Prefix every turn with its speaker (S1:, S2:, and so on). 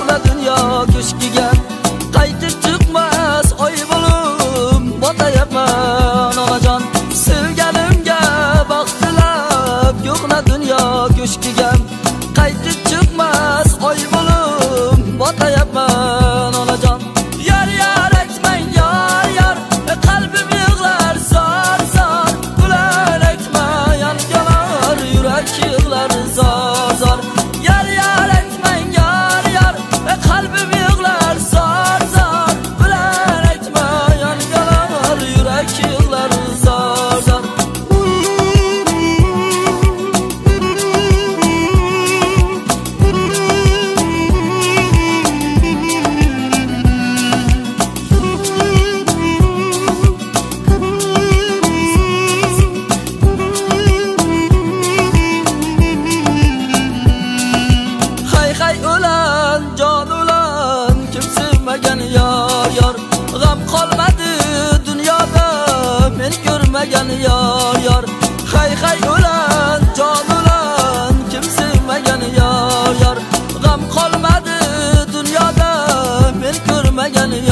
S1: yo'qla dunyo ko'shkiga. Qaytib chiqmas oy bo'lib botayapman onajon. Sevganimga baxt tilab yo'qla dunyo ko'shkiga. Qaytib chiqmas oy bo'lib botayapman onajon. Yar yar aytmang yar yar, qalbim yig'lar zor zor. Ular aytma yangalar, yurak yig'lar zor zor. Yar yar aytmang yar yar, qalbim yig'lar zor zor. Ular aytma yangalar, yurak yig'lar zor zor. Ulan jon ulan kim sevmagan yor yor. G'am qolmadi dunyoda men ko'rmagan yor yor. Hay hay ulan jon ulan kim sevmagan yor yor. G'am qolmadi dunyoda men ko'rmagan